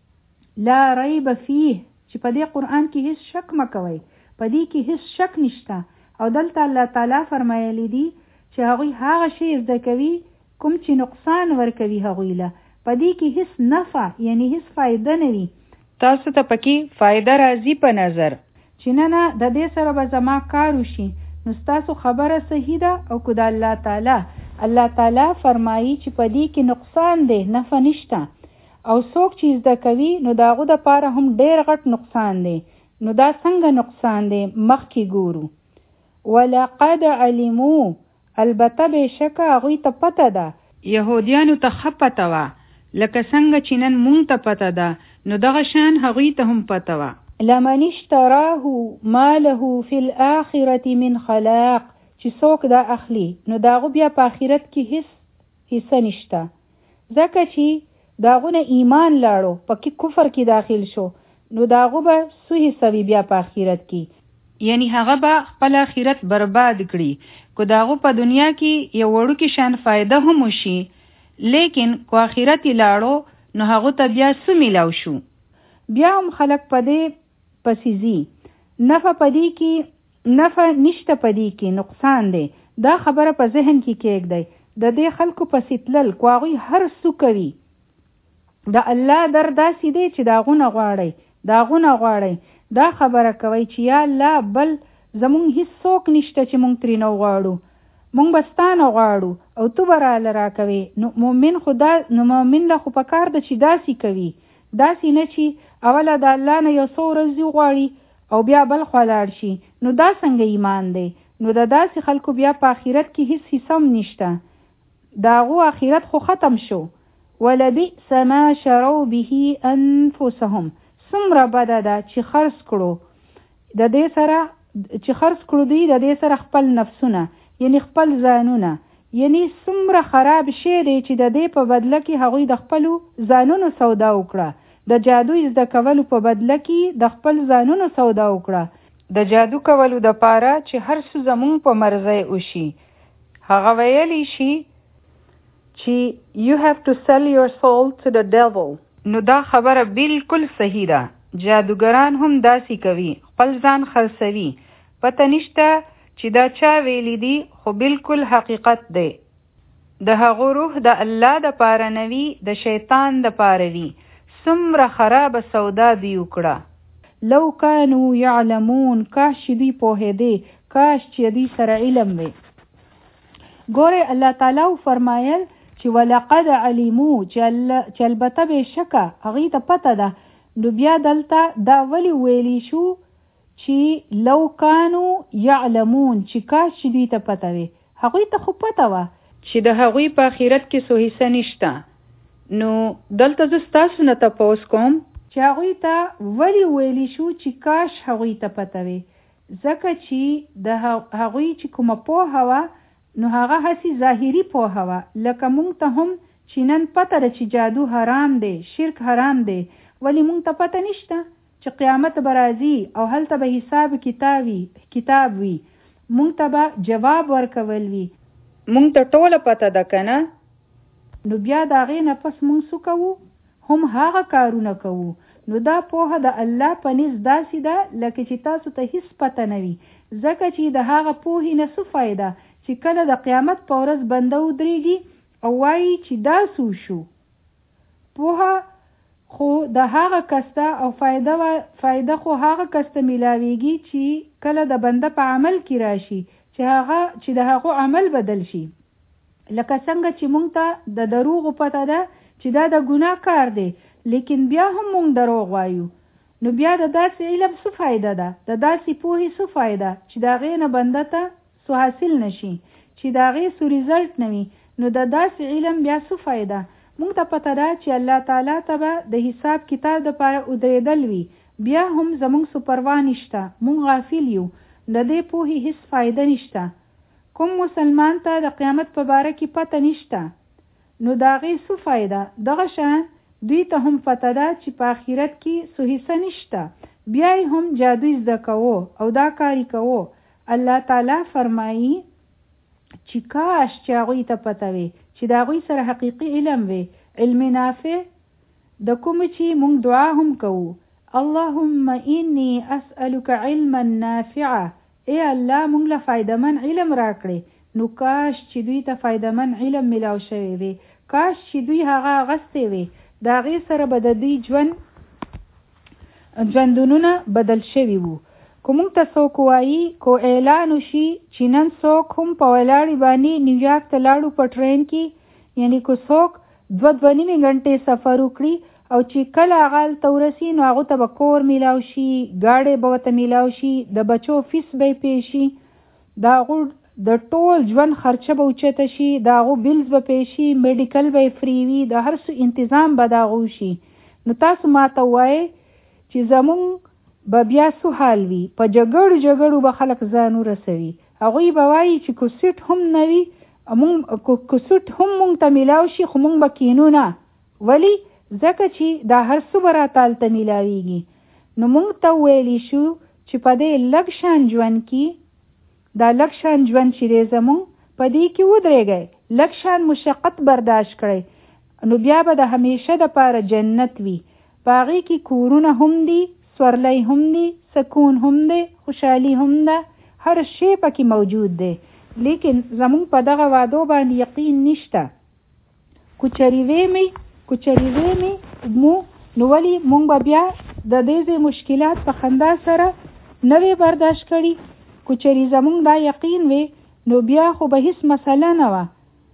لا ریب فیه، چې په دې قرآن کې هیڅ شک مکوي، په دې کې هیڅ شک نشته. او دلته الله تعالی فرمایلی دي چې هغوی هغه شی زده کوي کوم چې نقصان ورکوي هغوی له، په دې کې هیڅ نفع یعنی هیڅ فایده نه وي. تاسو ته پکې فایده راځي په نظر چې نه نه د دې سره به زما کار وشي، نو ستاسو خبره صحیح ده. او که د الله تعالی الله تعالی فرمایي چې په دې کې نقصان دی، نفع نشته، او څوک چې زده کوي نو د هغو دپاره هم ډېر غټ نقصان دی. نو دا څنګه نقصان دی مخکې ګورو. ولقد علمو، البته بېشکه هغوی ته پته ده، یهودیانو ته ښه پته وه، لکه څنګه چې نن مونږ ته پته ده، نو دغه شان هغوی ته هم پته وه. لمن اشتراه ما له فی الاخرة من خلاق، چې څوک دا اخلي نو داغو بیا په آخرت کې هیڅ حصه نشته، ځکه چې داغونه ایمان لاړو پکې کفر کې داخل شو، نو داغو به څه حصه وي بیا په آخرت کې، یعنی هغه به خپل آخرت برباد کړي. کو داغو په دنیا کې یو وړوکی شان فایده هم وشي، لیکن کو آخرت یې لاړو نو هغو ته بیا څه میلاو شو. بیا هم خلک په دې پسې ځي، نفع په دې کې نفع نشته، په دې کې نقصان دی. دا خبره په ذهن کې کېږدئ، د دې خلکو پسې تلل کو هغوی هر څه کوي، د الله در داسې دی چې داغونه غواړئ داغونه غواړئ دا خبره کوي چې یا الله بل زمونږ هیڅ څوک نشته چې مونږ ترې نه غواړو، مونږ به ستا نه غواړو او تو به راله راکوې. نو مؤمن خو دا نو مؤمن له خو په کار ده چې داسې کوي، داسې نه چې اوله د الله نه یو څو ورځې غواړي او بیا بل خوا لاړ شي، نو دا څنګه ایمان دی؟ نو د داسې خلکو بیا په آخرت کې هیڅ حصه هم نشته، د هغو آخرت خو ختم شو. ولبئس ما شروا به انفسهم، څومره بده ده چې خرڅ کړو د دې سره چې خرڅ کړو دوی د دې سره خپل نفسونه، یعنی خپل ځانونه، یعنی څومره خراب شی دی چې د دې په بدله کې هغوی د خپلو ځانونو سودا وکړه، د جادو زده کولو په بدله کې د خپل ځانونو سودا وکړه، د جادو کولو د پاره چې هر څه زمونږ په مرضی وشي. هغه ویلی شي چې you have to sell your soul to the devil. نو دا خبره بالکل صحیح ده، جادوګران هم داسې کوي، خپل ځان خرڅوي. پته نشته چې دا چا ویلی دي، خو بالکل حقیقت دی. د هغو روح د الله د پاره نوي، د شیطان د پاره وي. څومره خرابه سودا دی وکړه. لو کانو یعلمون، کاش چې دوی پوهېدې، کاش چې دوی سره علم وي. ګوره الله تعالی فرمایل چې ولقد علمو، چې البته بېشکه هغوی ته پته ده. نو بیا دلته دا ولې ویلی شو چې لو کانو یعلمون، چې کاش چې دوی ته پته وي. هغوی ته خو پته وه چې د هغوی په آخرت کې څه حصه نشته. نو دلته زه ستاسو نه تپوس کوم چې هغوی ته ولې ویلی شو چې کاش هغوی ته پته وي. ځکه چې د هغوی چې کومه پوهه وه نو هغه هسې ظاهري پوهه وه، لکه مونږ ته هم چې نن پته ده چې جادو حرام دی، شرک حرام دی، ولی مونږ ته پته نشته چې قیامت به راځي او هلته به حساب کتابي کتاب وي، مونږ ته به جواب ورکول وي، مونږ ته ټوله پته ده که نه. نو بیا د هغې نه پس مونږ څه کوو؟ هم هغه کارونه کوو. نو دا پوهه د الله په نزد داسې ده لکه چې تاسو ته هیڅ پته نه وي، ځکه چې د هغه پوهې نه څه فایده چې کله د قیامت په ورځ بنده ودرېږي او وایي چې دا څه شو. پوهه خو د هغه کس ته او فایده و فایده خو هغه کس ته ملاویږي چې کله د بنده په عمل کې راشي چې هغه چې د هغه عمل بدل شي. لکه څنګه چې مونږ ته د دروغ پته ده چې دا د ګناه کار دی، لیکن بیا هم مونږ دروغ وایو، نو بیا د داسې علم څه فایده ده، د داسې پوهې څه فایده چې د هغې نه بنده ته څه حاصل نشي، چې د هغې څه ریزلټ نه وي، نو د داسې علم بیا څه فایده. مونږ ته پته ده چې الله تعالی ته به د حساب کتاب دپاره ودرېدل وي، بیا هم زمونږ څه پروا نشته، مونږ غافل یو، د دې پوهې هیڅ فایده نشته. کوم مسلمان ته د قیامت په باره کې پته نشته، نو د هغې څه فایده. دغه شان دوی ته هم پته ده چې په آخرت کې څه حصه نشته، بیا یې هم جادوی زده کوو او دا کاری کوو. الله تعالی فرمایي چې کاش چې هغوی ته پته وي چې د هغوی سره حقیقي علم وي، علم نافع، د کوم چې مونږ دعا هم کوو، اللهم انی اسألک علما نافعا، ای الله مونږ له فایدمن علم راکړي. نو کاش چې دوی ته فایدمن علم ملاو شوی وي، کاش چې دوی هغه اغستی وي، د هغې سره به د دوی ژوند ژوندونونه بدل شوي وو. که مونږ ته څوک وایي، که اعلان وشي چې نن څوک هم په ولاړې باندې نیویارک ته لاړو په ټرین کې، یعنی که څوک دوه دوه نیمې غنټې سفر وکړي او چې کله هغه هلته ورسي نو هغو ته به کور میلاو شي، ګاډی به ورته میلاو شي، د بچو فیس به یې پې شي، د هغو د ټول ژوند خرچه به اوچته شي، د هغو بیلز به پې شي، میډیکل به یې فری وي، د هر څه انتظام به د هغو شي. نو تاسو ما ته ووایئ چې زمونږ به بیا څه حال وي؟ په جګړو جګړو به خلک ځان ورسوي. هغوی به وایي چې که سیټ هم نه وي، که سیټ هم مونږ ته میلاو شي خو مونږ به کینو نه. ولې؟ ځکه چې دا هر څه به راته هلته میلاویږي. نو مونږ ته وویلی شو چې په دې لږ شان ژوند کې، دا لږ شان ژوند چې دی زمونږ، په دې کې ودرېږئ، لږ شان مشقت برداشت کړئ، نو بیا به د همیشه دپاره جنت وي. په هغې کې کورونه هم دي، سورلی هم دي، سکون هم دی، خوشحالي هم ده، هر شی پکې موجود دی. لیکن زمونږ په دغه وعدو باندې یقین نشته. کوچري ویمې کوچري ویمې مو نو ولې مونږ به بیا د دې مشکلات په خندا سره نه وی برداشت کړي؟ کوچري زمونږ دا یقین وي نو بیا خو به هیڅ مسله نه وه.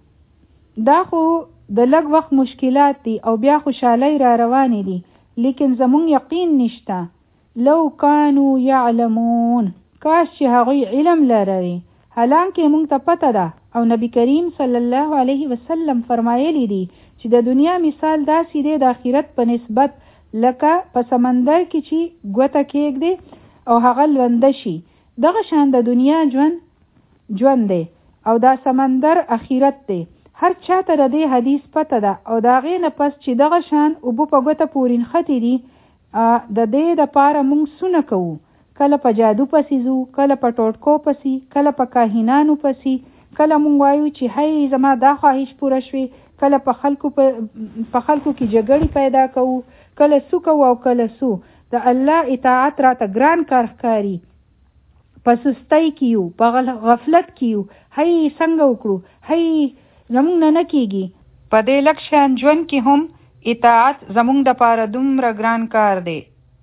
دا خو د لږ وخت مشکلات دي او بیا خوشحالۍ را روانې دي، لیکن زمونږ یقین نشته. لو کانو یعلمون، کاش چې هغوی علم لري. حالانکه مونږ ته پته ده او نبی کریم صلی الله علیه وسلم فرمایلی دي چې د دنیا مثال داسې دی د آخرت په نسبت لکه په سمندر کې چې ګوته کېږدي او هغه لونده شي. دغه شان د دنیا ژوند ژوند دی او دا سمندر آخرت دی. هر چاته د دې حدیث پته ده او د هغې نه پس چې دغه شان اوبه په ګوته پورې نښتې دي، د دې دپاره مونږ سونه کوو، کله په جادو پسې ځو، کله په ټوټکو پسې، کله په کاهنانو پسې، کله مونږ وایو چې هی زما دا خواهش پوره شوې، کله په خلکو په خلکو کې جګړې پیدا کوو، کله سو کوو او کله سو. د الله اطاعت راته ګران کار ښکاري، په سستۍ کې یو، په غفلت کې یو، هی څنګه وکړو، هی زمونږ نه نه کېږي. په دې لږ شان ژوند کې هم اطاعت زمونږ دپاره دومره ګران کار دی.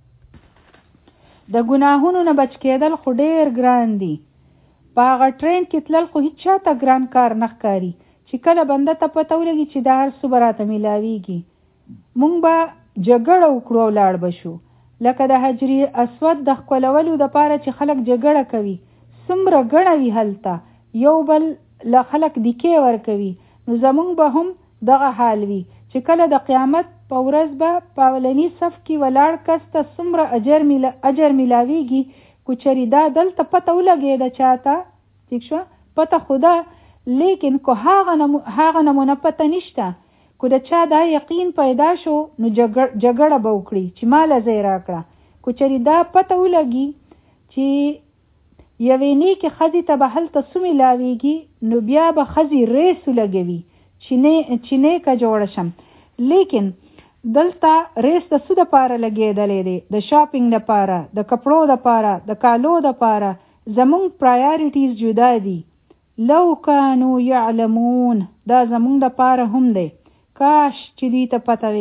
د ګناهونو نه بچ کېدل خو ډېر ګران دي. په هغه ټرین کې تلل خو هیڅ چاته ګران کار نه ښکاري چې کله بنده ته پته ولګي چې دا هر څه به راته میلاویږي. مونږ به جګړه وکړو او لاړ به شو. لکه د حجر اسود د ښکلولو دپاره چې خلک جګړه کوي، څومره ګڼه وي هلته، یو بل له خلک دیکې ورکوي. نو زمونږ به هم دغه حال وي چې کله د قیامت په ورځ به په اولني صف کې ولاړ کس ته څومره اجر میلا اجر میلاویږي. کوچري دا دلته پته ولګېده چاته، ٹھیک شو، پته خو ده، لیکن که هغه نمونه پته نشته، که د چا دا یقین پیدا شو نو جګړه به وکړي چې ماله ځای راکړه. کوچري دا پته ولګي چې یوې نیکې ښځې ته به هلته څه میلاویږي، نو بیا به ښځې ریس ولګوي چې نیکه جوړه شم. لیکن دلته ریس د څه دپاره لګېدلی دی؟ د شاپینګ دپاره، د کپړو دپاره، د کالو دپاره. زمونږ پرایارټیز جدا دي. لو کانو یعلمون، دا زمونږ دپاره هم دی. کاش چې دوی ته پته وي،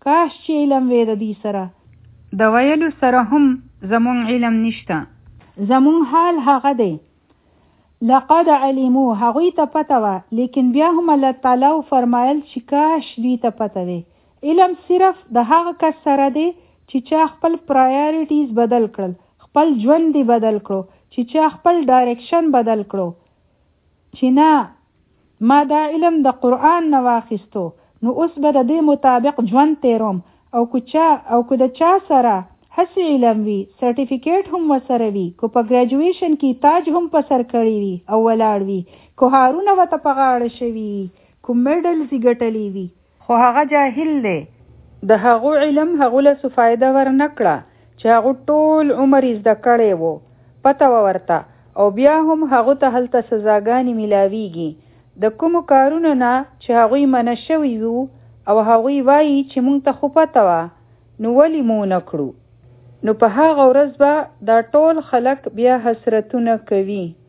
کاش چې علم وې د دې سره. د ویلو سره هم زمون علم نشته. زمون حال هغه دی لقد علمو هغوی ته پته وه، لیکن بیا هم الله تعالی فرمایل چې کاش دوی ته پته وي. علم صرف د هغه کس سره دی چې چا خپل پرایارټیز بدل کړل، خپل ژوند دی بدل کړو، چې چا خپل ډایرکشن بدل کړو، چې نه ما دا علم د قرآن نه واخیستو نو اوس به د دې مطابق ژوند تیروم. او که چا او که د چا سره هسې علم وي، سرټیفیکیټ هم ورسره وي، که په ګریجویشن کې تاج هم په سر کړی وي او ولاړ وي، که هارونه ورته په غاړه شوي وي، که میډلز یې ګټلی وي، خو هغه جاهل دی. د هغو علم هغو له څه فایده ورنه کړه چې هغو ټول عمر یې زده کړی و، پته وه ورته، او بیا هم هغو ته هلته سزاګانې میلاویږي د کومو کارونو نه چې هغوی منع شوي وو، او هغوی وایي چې مونږ ته خو پته وه نو ولې مو نه کړو. نو په هغه ورځ به دا ټول خلک بیا حسرتونه کوي.